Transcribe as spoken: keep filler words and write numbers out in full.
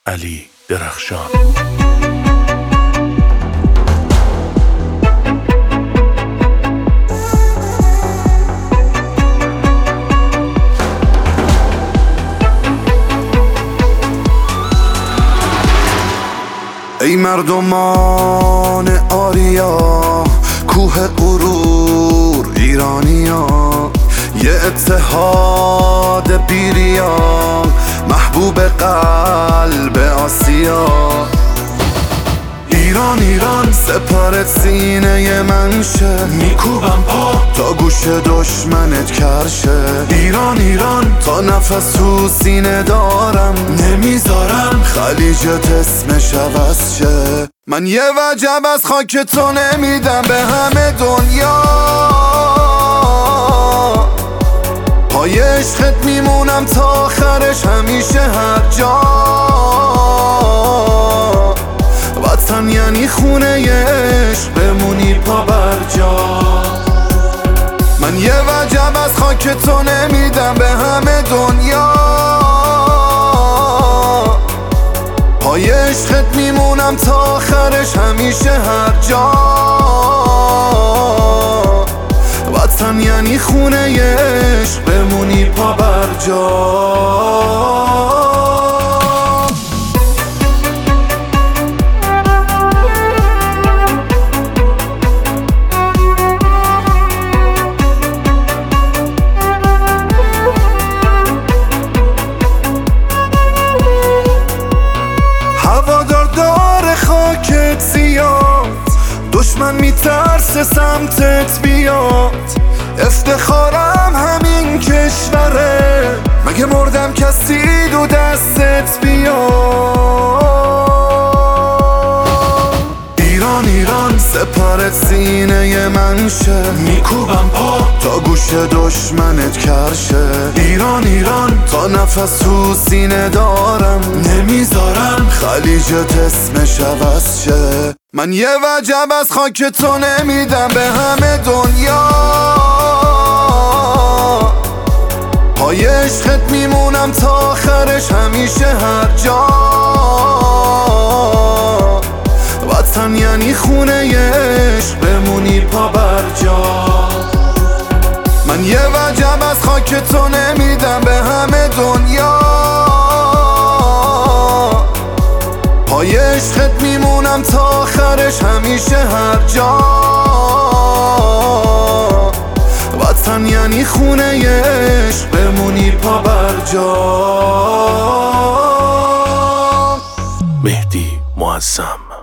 علی درخشان. ای مردمان آریا، کوه غرور ایرانیا، یه اتحاد بیریا، محبوب قلب آسیا. ایران ایران سپرت سینه من شه، میکوبم پا تا گوش دشمنت کرشه. ایران ایران تا نفس تو سینه دارم، نمیذارم خلیجت اسمش عوض شه. من یه وجب از خاک تو نمیدم به همه دنیا، پای عشقت میمونم تا آخرش همیشه هر جا. وطن یعنی خونه ی عشق، بمونی پا بر جا. من یه وجب از خاک تو نمیدم به همه دنیا، پای عشقت میمونم تا آخرش همیشه هر جا. وطن یعنی خونه ی عشق، بمونی پا بر جا. هوادار داره خاکت زیاد، دشمن میترسه سمتت بیاد. افتخارم همین کشوره، مگه مردم کسی دو دستت بیاد. ایران ایران سپرت سینه من شه، میکوبم پا تا گوش دشمنت کرشه. ایران ایران تا نفس تو سینه دارم، نمیذارم خلیجت اسمش عوض شه. من یه وجب از خاک تو نمیدم به همه دنیا، پای عشقت میمونم تا آخرش همیشه هر جا. وطن یعنی خونه ی عشق، بمونی پا بر جا. من یه وجب از خاک تو نمیدم به همه دنیا، پای عشقت میمونم تا آخرش همیشه هر جا. وطن یعنی خونه ی عشق، بمونی پا بر جا. مهدی معظم.